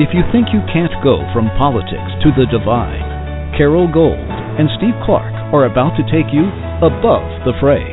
If you think you can't go from politics to the divine, Carol Gold and Steve Clark are about to take you above the fray.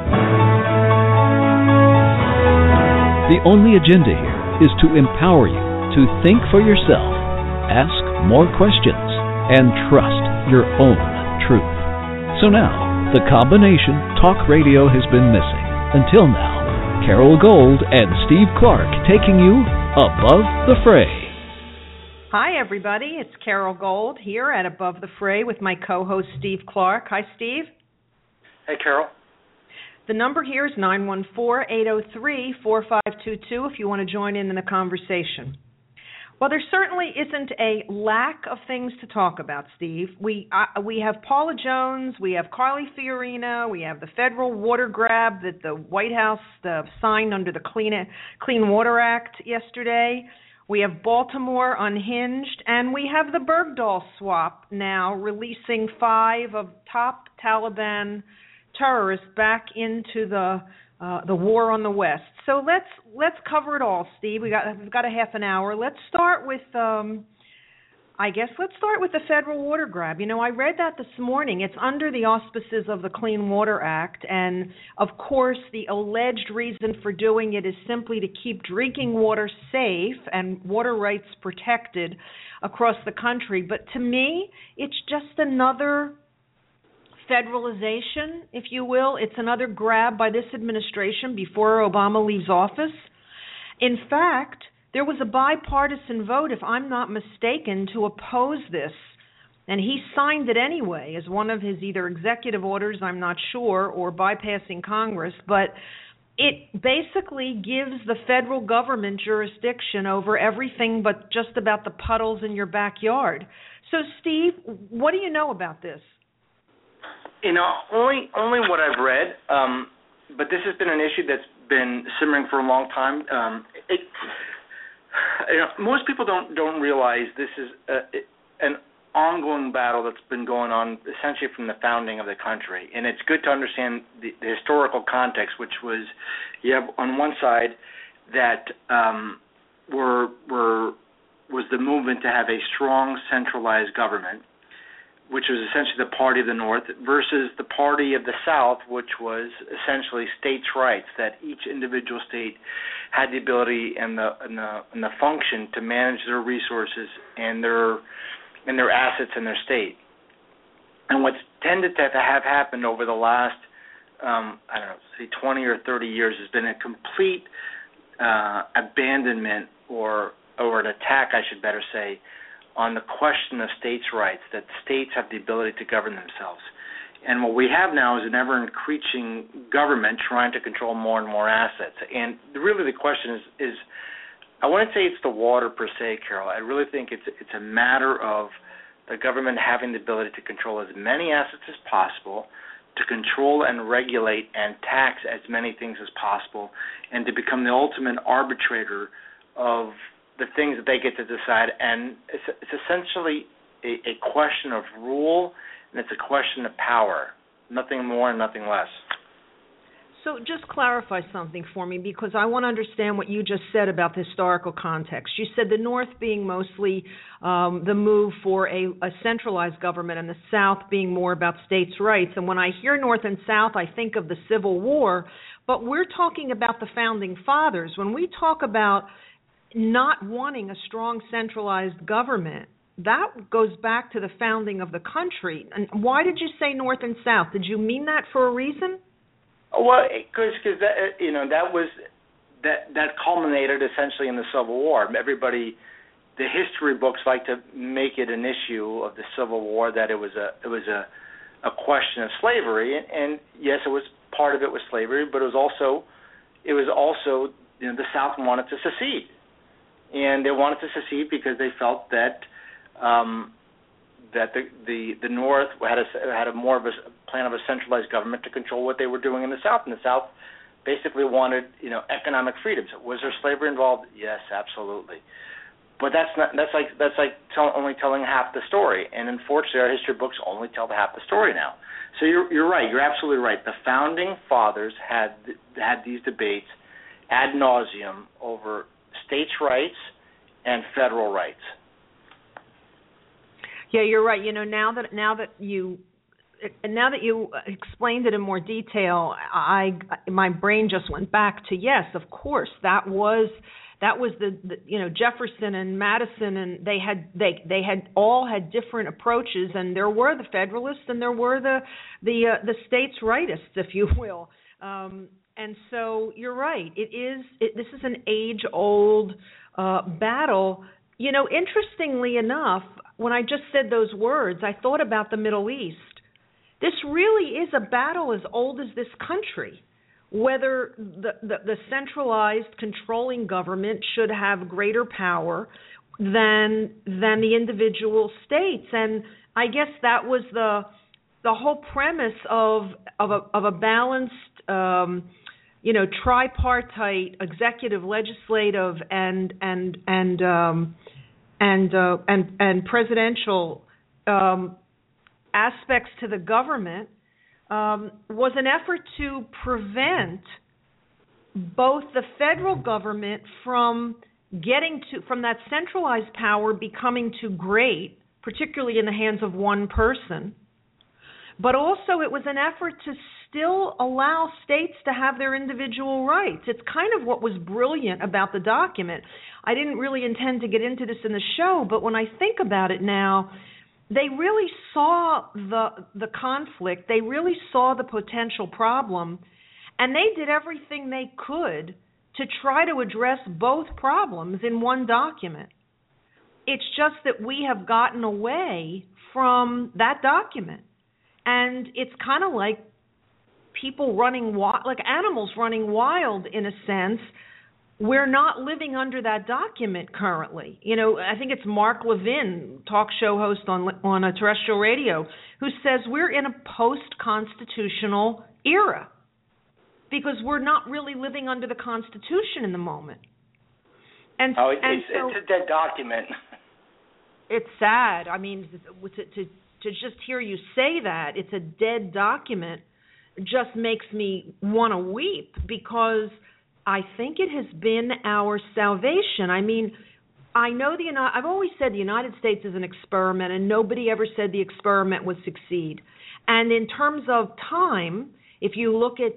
The only agenda here is to empower you to think for yourself, ask more questions, and trust your own truth. So now, the combination talk radio has been missing. Until now, Carol Gold and Steve Clark taking you above the fray. Hi, everybody. It's Carol Gold here at Above the Fray with my co-host, Steve Clark. Hi, Steve. Hey, Carol. The number here is 914-803-4522 if you want to join in the conversation. Well, there certainly isn't a lack of things to talk about, Steve. We have Paula Jones, we have Carly Fiorina, we have the federal water grab that the White House signed under the Clean Water Act yesterday. We have Baltimore unhinged, and we have the Bergdahl swap now releasing 5 of top Taliban terrorists back into the war on the West. So let's cover it all, Steve. We've got a half an hour. Let's start with the federal water grab. You know, I read that this morning. It's under the auspices of the Clean Water Act, and of course the alleged reason for doing it is simply to keep drinking water safe and water rights protected across the country. But to me, it's just another federalization, if you will. It's another grab by this administration before Obama leaves office. In fact, there was a bipartisan vote, if I'm not mistaken, to oppose this, and he signed it anyway as one of his either executive orders, I'm not sure, or bypassing Congress, but it basically gives the federal government jurisdiction over everything but just about the puddles in your backyard. So, Steve, what do you know about this? You know, only what I've read, but this has been an issue that's been simmering for a long time. Most people don't realize this is an ongoing battle that's been going on essentially from the founding of the country, and it's good to understand the historical context, which was you have on one side that was the movement to have a strong centralized government, which was essentially the party of the North, versus the party of the South, which was essentially states' rights, that each individual state had the ability and the function to manage their resources and their assets in their state. And what's tended to have happened over the last, 20 or 30 years has been a complete abandonment or an attack, I should better say, on the question of states' rights, that states have the ability to govern themselves. And what we have now is an ever-increasing government trying to control more and more assets. And really the question is I wouldn't say it's the water per se, Carol. I really think it's a matter of the government having the ability to control as many assets as possible, to control and regulate and tax as many things as possible, and to become the ultimate arbitrator of the things that they get to decide. And it's essentially a question of rule, and it's a question of power, nothing more and nothing less. So just clarify something for me, because I want to understand what you just said about the historical context. You said the North being mostly the move for a centralized government, and the South being more about states' rights. And when I hear North and South, I think of the Civil War, but we're talking about the Founding Fathers. When we talk about not wanting a strong centralized government, that goes back to the founding of the country. And why did you say North and South? Did you mean that for a reason? Well, because that culminated essentially in the Civil War. Everybody, the history books like to make it an issue of the Civil War that it was a question of slavery, and yes, it was part of it was slavery, but it was also the South wanted to secede. And they wanted to secede because they felt that the North had a more of a plan of a centralized government to control what they were doing in the South, and the South basically wanted economic freedoms. Was there slavery involved? Yes, absolutely. But that's only telling half the story, and unfortunately, our history books only tell half the story now. So you're right. You're absolutely right. The founding fathers had these debates ad nauseum over states' rights and federal rights. Yeah, you're right. Now that you explained it in more detail, my brain just went back to, yes, of course, that was the Jefferson and Madison, and they had all had different approaches, and there were the Federalists and there were the states' rightists, if you will. And so you're right. This is an age-old battle. Interestingly enough, when I just said those words, I thought about the Middle East. This really is a battle as old as this country, whether the centralized controlling government should have greater power than the individual states. And I guess that was the whole premise of a balanced tripartite executive, legislative, and presidential aspects to the government, was an effort to prevent both the federal government from that centralized power becoming too great, particularly in the hands of one person, but also it was an effort to still allow states to have their individual rights. It's kind of what was brilliant about the document. I didn't really intend to get into this in the show, but when I think about it now, they really saw the conflict, they really saw the potential problem, and they did everything they could to try to address both problems in one document. It's just that we have gotten away from that document. And it's kind of like people running wild, like animals running wild in a sense. We're not living under that document currently. I think it's Mark Levin, talk show host on a terrestrial radio, who says we're in a post-constitutional era because we're not really living under the Constitution in the moment. And so it's a dead document. It's sad. I mean, to just hear you say that, it's a dead document, just makes me want to weep, because I think it has been our salvation. I mean, I've always said the United States is an experiment, and nobody ever said the experiment would succeed. And in terms of time, if you look at,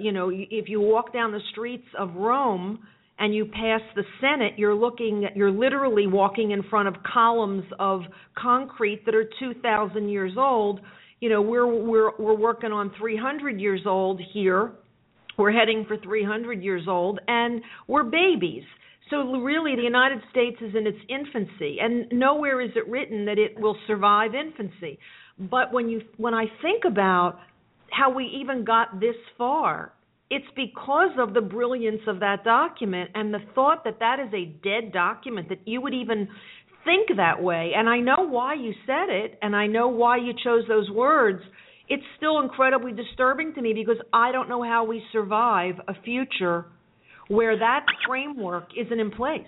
if you walk down the streets of Rome and you pass the Senate, you're literally walking in front of columns of concrete that are 2,000 years old. We're working on 300 years old here. We're heading for 300 years old, and we're babies. So really, the United States is in its infancy, and nowhere is it written that it will survive infancy. But when I think about how we even got this far, it's because of the brilliance of that document and the thought that that is a dead document, that you would even think that way. And I know why you said it, and I know why you chose those words. It's still incredibly disturbing to me, because I don't know how we survive a future where that framework isn't in place.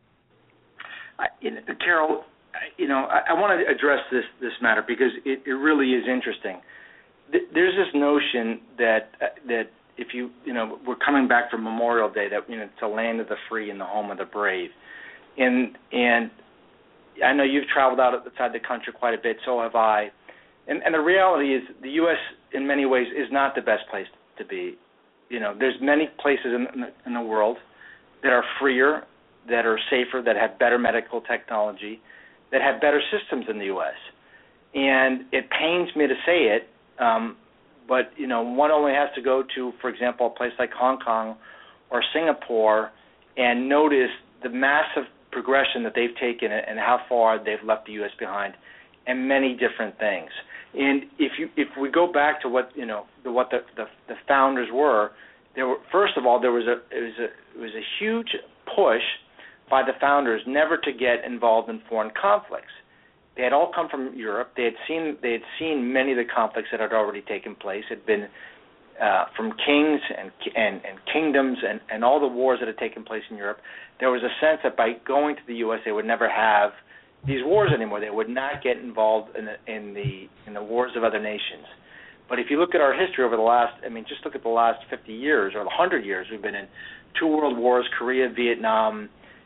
Carol, I want to address this matter because it really is interesting. There's this notion that if we're coming back from Memorial Day, that it's a land of the free and the home of the brave, and I know you've traveled outside the country quite a bit, so have I, and the reality is the U.S. in many ways is not the best place to be. There's many places in the world that are freer, that are safer, that have better medical technology, that have better systems than the U.S. And it pains me to say it, but one only has to go to, for example, a place like Hong Kong or Singapore and notice the massive progression that they've taken and how far they've left the U.S. behind, and many different things. And if we go back to what the founders were, first of all there was a huge push by the founders never to get involved in foreign conflicts. They had all come from Europe. They had seen many of the conflicts that had already taken place. It had been from kings and kingdoms and all the wars that had taken place in Europe. There was a sense that by going to the U.S. they would never have these wars anymore. They would not get involved in the wars of other nations. But if you look at our history over just look at the last 50 years or 100 years, we've been in 2 world wars, Korea, Vietnam,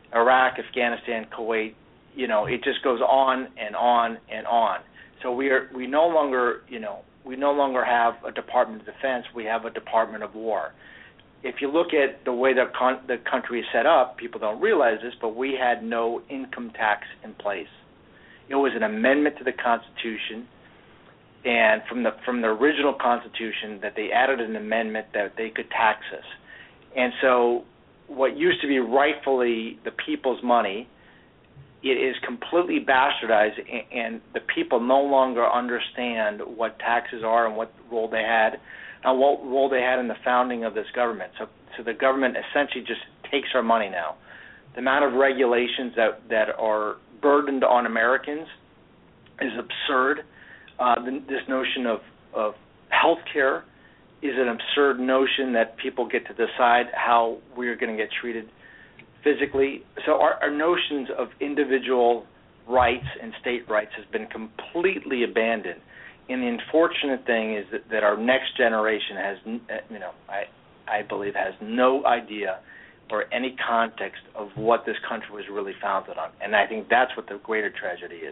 Iraq, Afghanistan, Kuwait. It just goes on and on and on. So we no longer have a Department of Defense. We have a Department of War. If you look at the way the country is set up, people don't realize this, but we had no income tax in place. It was an amendment to the Constitution, and from the original Constitution, that they added an amendment that they could tax us. And so what used to be rightfully the people's money, it is completely bastardized, and the people no longer understand what taxes are and what role they had, and what role they had in the founding of this government. So the government essentially just takes our money now. The amount of regulations that are burdened on Americans is absurd. This notion of health care is an absurd notion that people get to decide how we're going to get treated physically. So our notions of individual rights and state rights has been completely abandoned. And the unfortunate thing is that our next generation has, I believe, has no idea or any context of what this country was really founded on. And I think that's what the greater tragedy is.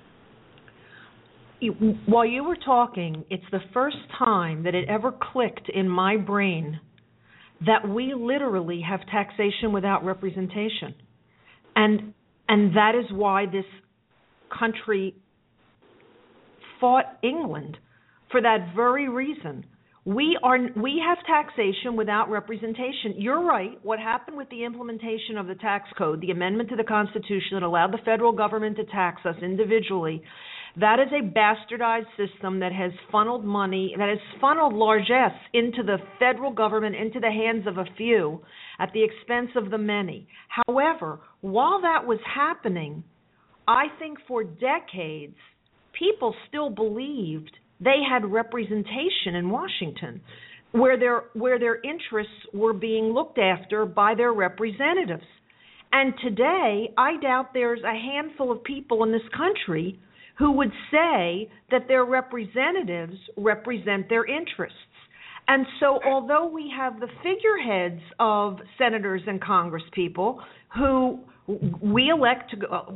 While you were talking, it's the first time that it ever clicked in my brain that we literally have taxation without representation. And that is why this country fought England, for that very reason. We have taxation without representation. You're right. What happened with the implementation of the tax code, the amendment to the Constitution that allowed the federal government to tax us individually, that is a bastardized system that has funneled money, that has funneled largesse into the federal government, into the hands of a few, at the expense of the many. However, while that was happening, I think for decades, people still believed they had representation in Washington, where their interests were being looked after by their representatives. And today, I doubt there's a handful of people in this country who would say that their representatives represent their interests. And so although we have the figureheads of senators and congresspeople who let's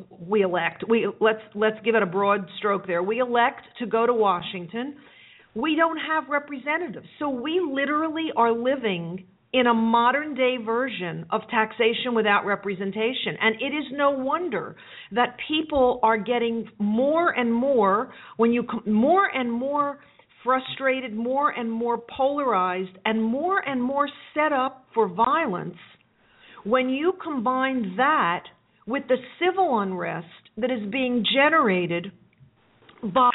give it a broad stroke there. We elect to go to Washington. We don't have representatives. So we literally are living in a modern day version of taxation without representation. And it is no wonder that people are getting more and more frustrated, more and more polarized, and more set up for violence when you combine that with the civil unrest that is being generated by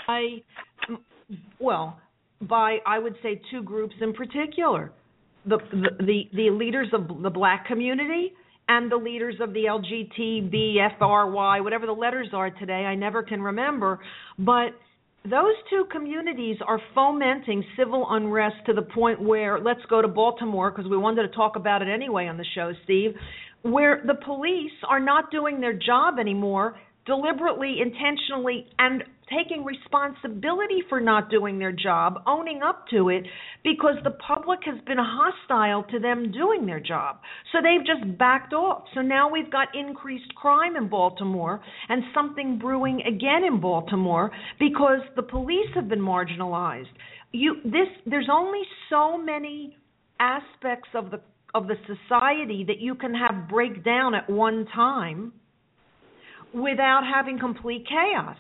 I would say two groups in particular. The leaders of the black community and the leaders of the LGBTFRY, whatever the letters are today, I never can remember. But those two communities are fomenting civil unrest to the point where, let's go to Baltimore, because we wanted to talk about it anyway on the show, Steve, where the police are not doing their job anymore, deliberately, intentionally, and taking responsibility for not doing their job, owning up to it, because the public has been hostile to them doing their job. So they've just backed off. So now we've got increased crime in Baltimore and something brewing again in Baltimore because the police have been marginalized. There's only so many aspects of the society that you can have break down at one time without having complete chaos.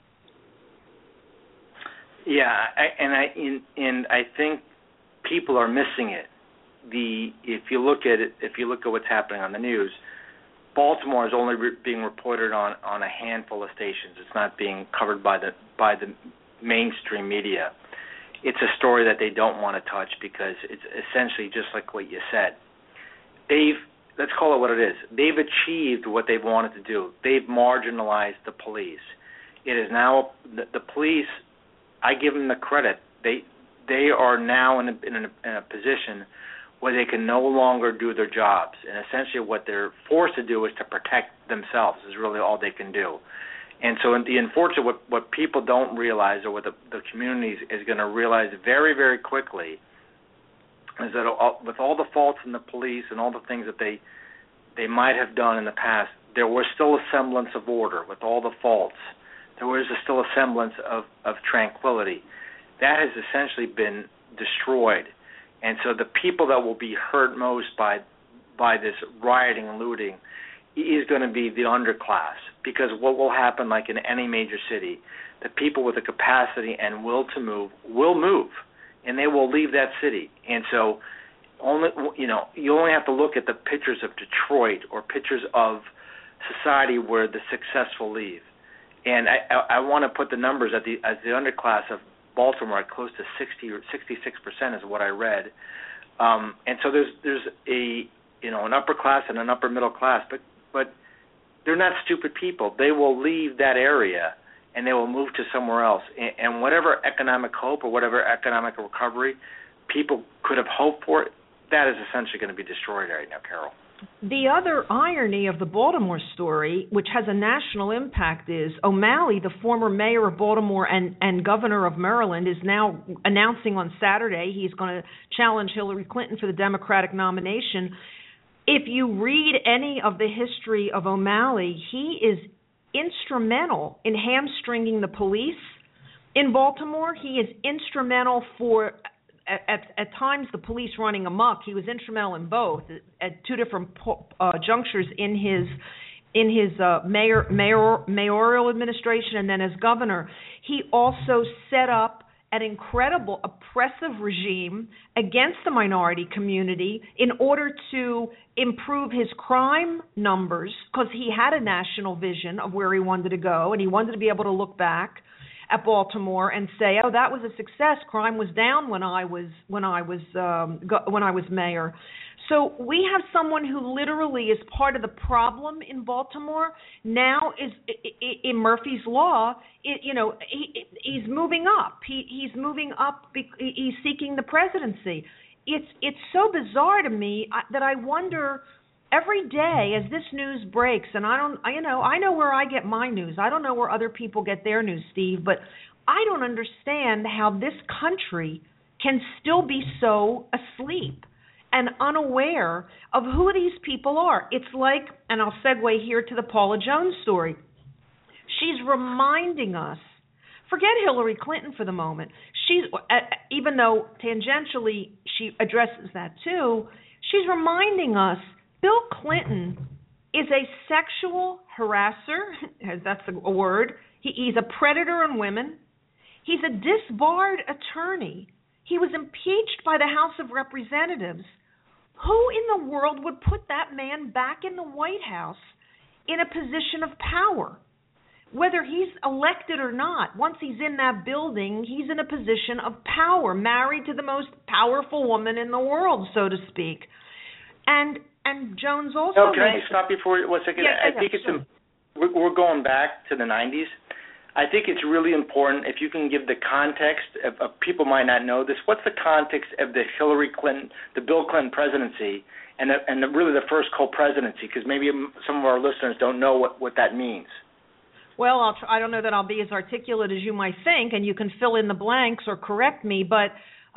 Yeah, I think people are missing it. If you look at what's happening on the news, Baltimore is only being reported on a handful of stations. It's not being covered by the mainstream media. It's a story that they don't want to touch because it's essentially just like what you said. Let's call it what it is. They've achieved what they've wanted to do. They've marginalized the police. It is now the police. I give them the credit. They are now in a position where they can no longer do their jobs, and essentially what they're forced to do is to protect themselves. Is really all they can do. And so, the unfortunate what people don't realize, or what the community is going to realize very, very quickly, is that with all the faults in the police and all the things that they might have done in the past, there was still a semblance of order with all the faults. There was still a semblance of tranquility. That has essentially been destroyed. And so the people that will be hurt most by this rioting and looting is going to be the underclass, because what will happen, like in any major city, the people with the capacity and will to move will move, and they will leave that city. And so you only have to look at the pictures of Detroit or pictures of society where the successful leave. And I want to put the numbers at the underclass of Baltimore at close to 60 or 66% is what I read. And so there's an upper class and an upper middle class, but they're not stupid people. They will leave that area and they will move to somewhere else. And whatever economic hope or whatever economic recovery people could have hoped for, that is essentially going to be destroyed right now, Carol. The other irony of the Baltimore story, which has a national impact, is O'Malley, the former mayor of Baltimore and governor of Maryland, is now announcing on Saturday he's going to challenge Hillary Clinton for the Democratic nomination. If you read any of the history of O'Malley, he is instrumental in hamstringing the police in Baltimore. He is instrumental for... At times, the police running amok. He was instrumental in both at two different junctures in his mayoral administration and then as governor. He also set up an incredible oppressive regime against the minority community in order to improve his crime numbers, because he had a national vision of where he wanted to go, and he wanted to be able to look back at Baltimore and say, "Oh, that was a success. Crime was down when I was mayor." So we have someone who literally is part of the problem in Baltimore now. Is in Murphy's Law. He's moving up. He's moving up. He's seeking the presidency. It's so bizarre to me that I wonder. Every day as this news breaks, and I know where I get my news. I don't know where other people get their news, Steve, but I don't understand how this country can still be so asleep and unaware of who these people are. It's like, and I'll segue here to the Paula Jones story. She's reminding us, forget Hillary Clinton for the moment. She's, even though tangentially she addresses that too, she's reminding us Bill Clinton is a sexual harasser, as that's a word. He's a predator on women. He's a disbarred attorney. He was impeached by the House of Representatives. Who in the world would put that man back in the White House in a position of power? Whether he's elected or not, once he's in that building, he's in a position of power, married to the most powerful woman in the world, so to speak. And Jones also... Can I stop you for 1 second? Yes, I think we're going back to the 90s. I think it's really important if you can give the context of people might not know this. What's the context of the Hillary Clinton, the Bill Clinton presidency, and really the first co-presidency? Because maybe some of our listeners don't know what that means. Well, I don't know that I'll be as articulate as you might think, and you can fill in the blanks or correct me, but...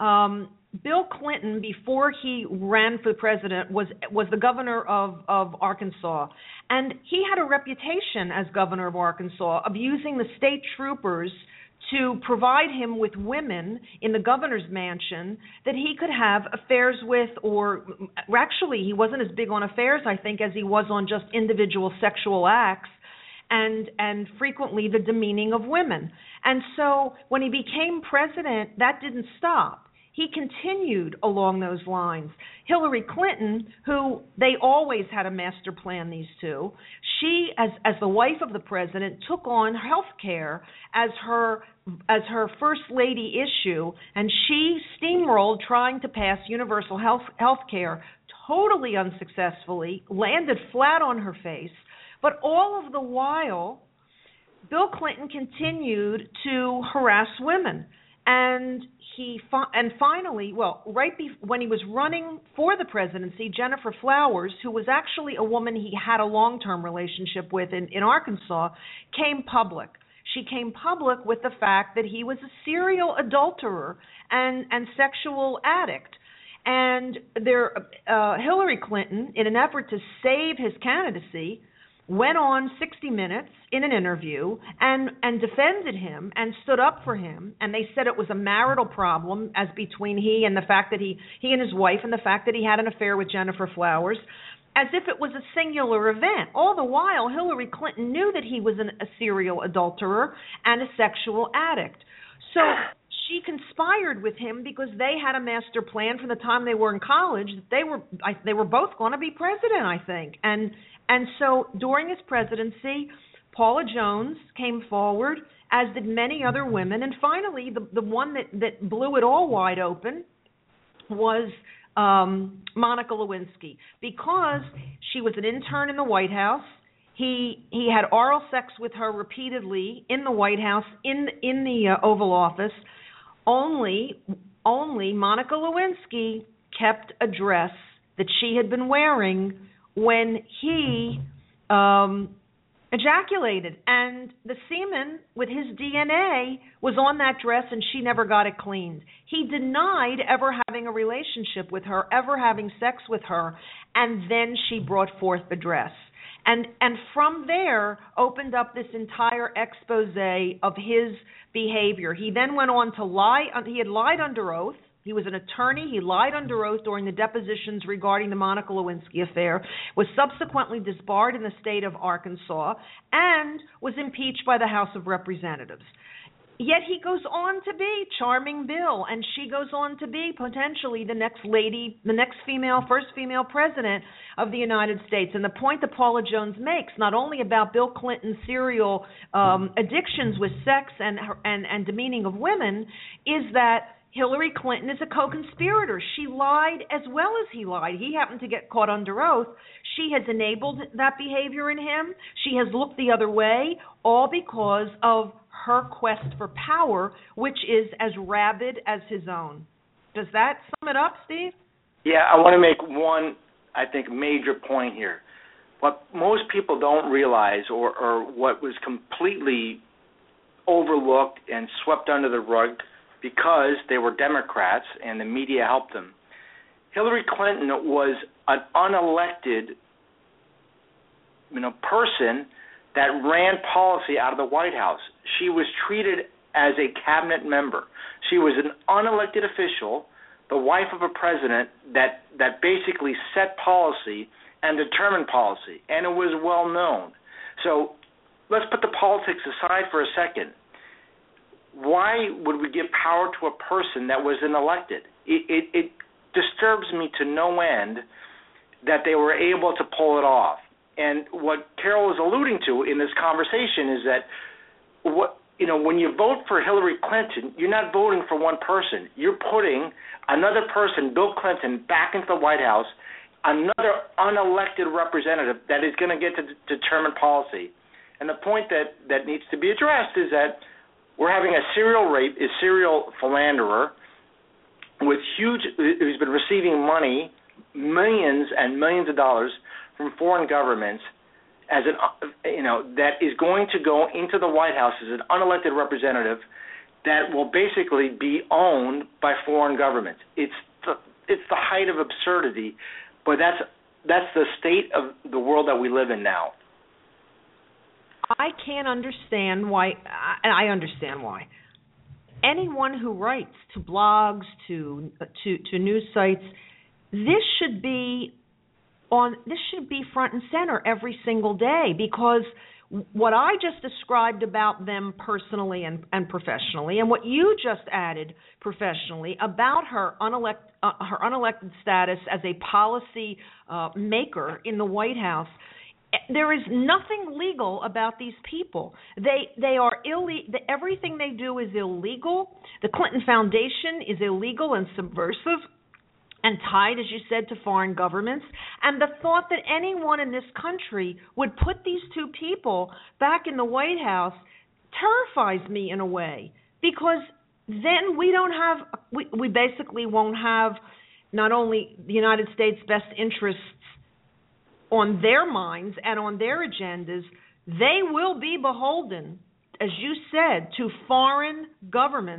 Bill Clinton, before he ran for president, was the governor of Arkansas. And he had a reputation as governor of Arkansas of using the state troopers to provide him with women in the governor's mansion that he could have affairs with, or actually he wasn't as big on affairs, I think, as he was on just individual sexual acts. And frequently the demeaning of women. And so when he became president, that didn't stop. He continued along those lines. Hillary Clinton, who they always had a master plan, these two, she, as the wife of the president, took on health care as her first lady issue, and she steamrolled trying to pass universal health care, totally unsuccessfully, landed flat on her face. But all of the while, Bill Clinton continued to harass women. And finally, when he was running for the presidency, Jennifer Flowers, who was actually a woman he had a long-term relationship with in Arkansas, came public. She came public with the fact that he was a serial adulterer and sexual addict. And Hillary Clinton, in an effort to save his candidacy, went on 60 Minutes in an interview and defended him and stood up for him. And they said it was a marital problem as between he and the fact that he and his wife, and the fact that he had an affair with Jennifer Flowers, as if it was a singular event. All the while, Hillary Clinton knew that he was a serial adulterer and a sexual addict. So she conspired with him because they had a master plan from the time they were in college that they were both going to be president, I think. And so during his presidency, Paula Jones came forward, as did many other women. And finally, the one that blew it all wide open was Monica Lewinsky, because she was an intern in the White House. He had oral sex with her repeatedly in the White House, in the Oval Office. Only Monica Lewinsky kept a dress that she had been wearing when he ejaculated, and the semen with his DNA was on that dress, and she never got it cleaned. He denied ever having a relationship with her, ever having sex with her, and then she brought forth the dress. And from there opened up this entire expose of his behavior. He then went on to lie. He had lied under oath. He was an attorney. He lied under oath during the depositions regarding the Monica Lewinsky affair, was subsequently disbarred in the state of Arkansas, and was impeached by the House of Representatives. Yet he goes on to be Charming Bill, and she goes on to be potentially the next lady, the next first female president of the United States. And the point that Paula Jones makes, not only about Bill Clinton's serial addictions with sex and demeaning of women, is that Hillary Clinton is a co-conspirator. She lied as well as he lied. He happened to get caught under oath. She has enabled that behavior in him. She has looked the other way, all because of her quest for power, which is as rabid as his own. Does that sum it up, Steve? Yeah, I want to make one, I think, major point here. What most people don't realize, or what was completely overlooked and swept under the rug because they were Democrats and the media helped them, Hillary Clinton was an unelected person that ran policy out of the White House. She was treated as a cabinet member. She was an unelected official, the wife of a president that basically set policy and determined policy, and it was well known. So let's put the politics aside for a second. Why would we give power to a person that was unelected? It disturbs me to no end that they were able to pull it off. And what Carol is alluding to in this conversation is that when you vote for Hillary Clinton, you're not voting for one person. You're putting another person, Bill Clinton, back into the White House, another unelected representative that is going to get to determine policy. And the point that needs to be addressed is that we're having a serial philanderer who's been receiving money, millions and millions of dollars from foreign governments, as that is going to go into the White House as an unelected representative that will basically be owned by foreign governments. It's the height of absurdity, but that's the state of the world that we live in now. I can't understand why, and I understand why. Anyone who writes to blogs, to news sites, this should be front and center every single day, because what I just described about them personally and professionally, and what you just added professionally about her unelected status as a policy maker in the White House, there is nothing legal about these people. They are illegal. Everything they do is illegal. The Clinton Foundation is illegal and subversive and tied, as you said, to foreign governments. And the thought that anyone in this country would put these two people back in the White House terrifies me in a way, because then we basically won't have not only the United States' best interests on their minds and on their agendas, they will be beholden, as you said, to foreign governments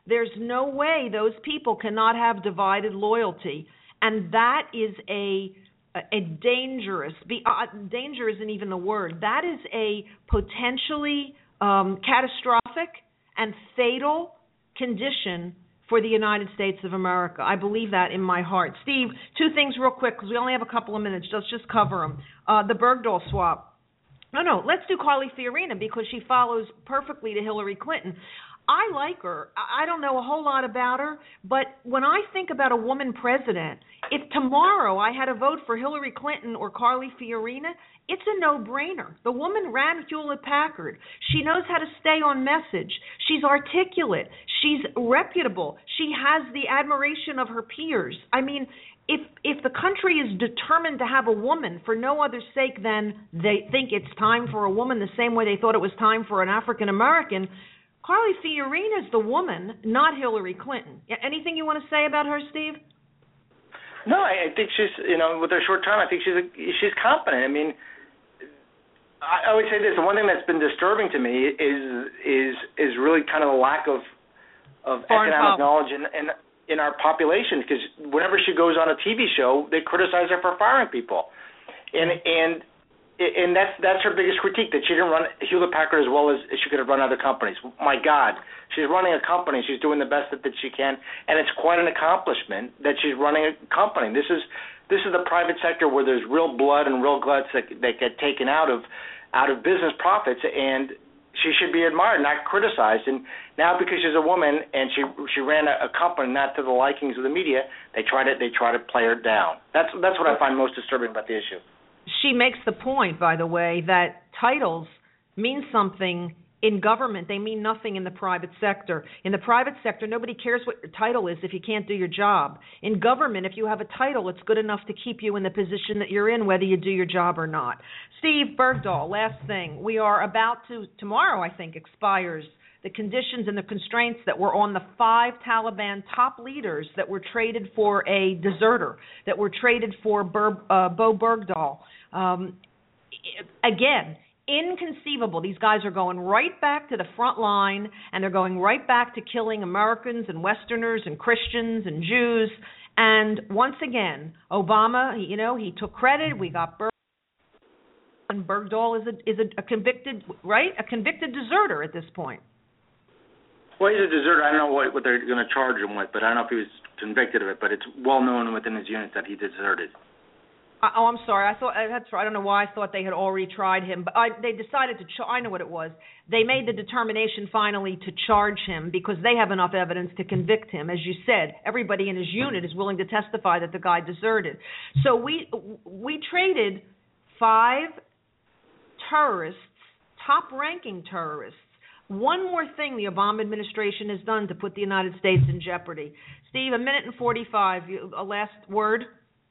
There's no way those people cannot have divided loyalty. And that is a dangerous, danger isn't even the word, that is a potentially catastrophic and fatal condition for the United States of America. I believe that in my heart. Steve, two things real quick, because we only have a couple of minutes. Let's just cover them. The Bergdahl swap. No, let's do Carly Fiorina, because she follows perfectly to Hillary Clinton. I like her. I don't know a whole lot about her, but when I think about a woman president, if tomorrow I had to vote for Hillary Clinton or Carly Fiorina, it's a no-brainer. The woman ran Hewlett-Packard. She knows how to stay on message. She's articulate. She's reputable. She has the admiration of her peers. I mean, if the country is determined to have a woman for no other sake than they think it's time for a woman the same way they thought it was time for an African-American, Carly Fiorina is the woman, not Hillary Clinton. Anything you want to say about her, Steve? No, I think she's, with her short time, I think she's competent. I mean, I would say this: the one thing that's been disturbing to me is really kind of the lack of economic knowledge in our population. Because whenever she goes on a TV show, they criticize her for firing people, and that's her biggest critique, that she didn't run Hewlett-Packard as well as she could have run other companies. My God, she's running a company. She's doing the best that she can, and it's quite an accomplishment that she's running a company. This is the private sector where there's real blood and real guts that get taken out of business profits, and she should be admired, not criticized. And now, because she's a woman and she ran a company not to the likings of the media, they try to play her down. That's what I find most disturbing about the issue. She makes the point, by the way, that titles mean something in government. They mean nothing in the private sector. In the private sector, nobody cares what your title is if you can't do your job. In government, if you have a title, it's good enough to keep you in the position that you're in, whether you do your job or not. Steve Bergdahl, last thing. We are about to, tomorrow I think, expires the conditions and the constraints that were on the 5 Taliban top leaders that were traded for a deserter, that were traded for Bo Bergdahl. Again, inconceivable. These guys are going right back to the front line, and they're going right back to killing Americans and Westerners and Christians and Jews. And once again, Obama, he took credit. We got Bergdahl. And Bergdahl is a convicted, right? A convicted deserter at this point. Well, he's a deserter. I don't know what they're going to charge him with, but I don't know if he was convicted of it. But it's well known within his unit that he deserted. Oh, I'm sorry. I thought that's right. I don't know why I thought they had already tried him, but they decided to. I know what it was. They made the determination finally to charge him because they have enough evidence to convict him. As you said, everybody in his unit is willing to testify that the guy deserted. So we traded 5 terrorists, top-ranking terrorists. One more thing the Obama administration has done to put the United States in jeopardy. Steve, 1:45. A last word?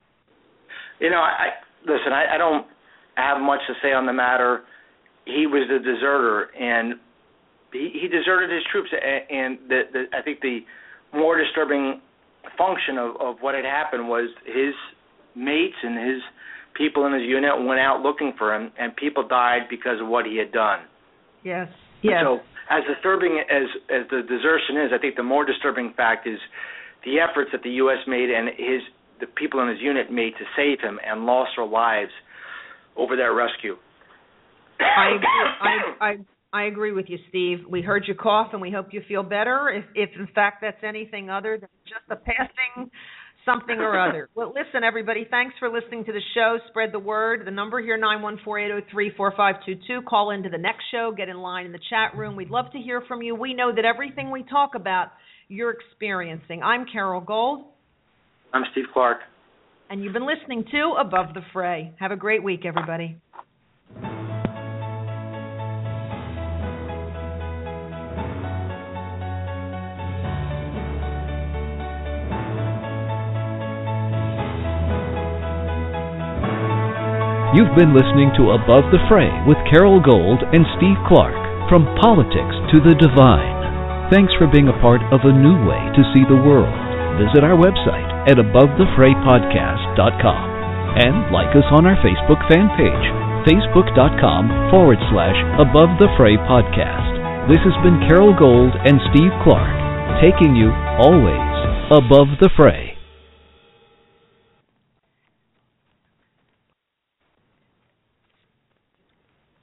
I don't have much to say on the matter. He was a deserter, and he deserted his troops. And I think the more disturbing function of what had happened was his mates and his people in his unit went out looking for him, and people died because of what he had done. Yes. So as disturbing as the desertion is, I think the more disturbing fact is the efforts that the U.S. made and the people in his unit made to save him and lost their lives over that rescue. I agree with you, Steve. We heard you cough, and we hope you feel better. If in fact that's anything other than just a passing something or other. Well, listen, everybody, thanks for listening to the show. Spread the word. The number here, 914-803-4522. Call into the next show. Get in line in the chat room. We'd love to hear from you. We know that everything we talk about, you're experiencing. I'm Carol Gold. I'm Steve Clark. And you've been listening to Above the Fray. Have a great week, everybody. You've been listening to Above the Fray with Carol Gold and Steve Clark, from politics to the divine. Thanks for being a part of a new way to see the world. Visit our website at AboveTheFrayPodcast.com and like us on our Facebook fan page, Facebook.com/Above the Fray Podcast. This has been Carol Gold and Steve Clark. taking you always above the fray.